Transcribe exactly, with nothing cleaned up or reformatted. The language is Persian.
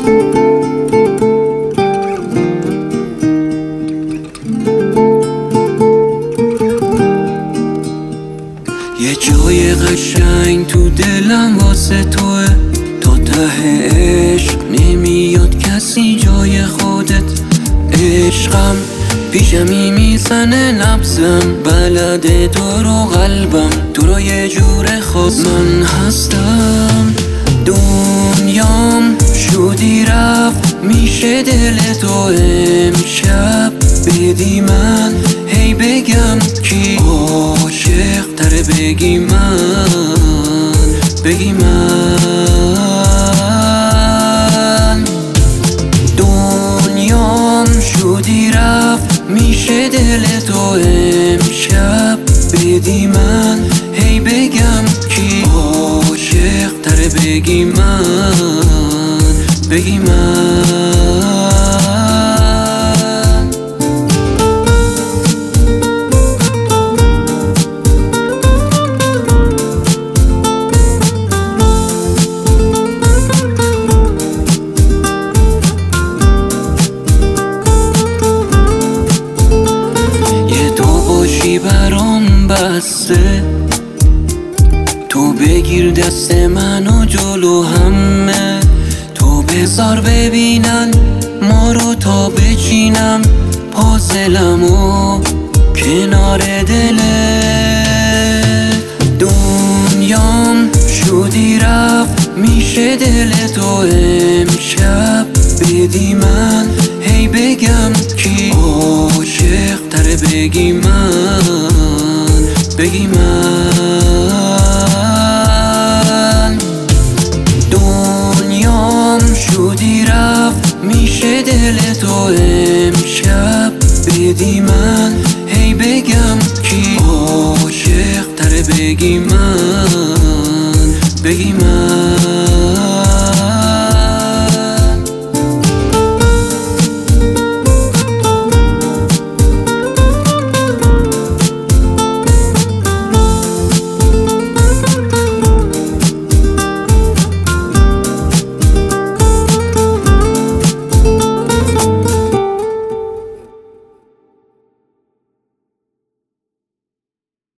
یه جای قشنگ تو دلم واسه توه، تا ته عشق نمیاد کسی جای خودت. عشقم پیشمی میزنه نبضم، بلده تو رو قلبم، تو رو یه جور خاص من هستم. دنیام شدی رفت میشه دل تو امشب بدی من، هی بگم کی عاشق تره، بگی من، بگی من. دنیام شدی رفت میشه دل تو امشب بدی من، هی بگم کی عاشق تره، بگی من، بگی من. برام بسته تو بگیر دست منو جلو همه، تو بذار ببینن ما رو تا بچینم پازلمو کنار دله. دنیام شدی رفت میشه دل تو امشب بدی من، هی بگم کی عاشق تره، بگی من، بگی من. دنیام شدی رفت میشه دل تو امشب بدی من، هی بگم کی عاشق تره، بگی من، بگی من.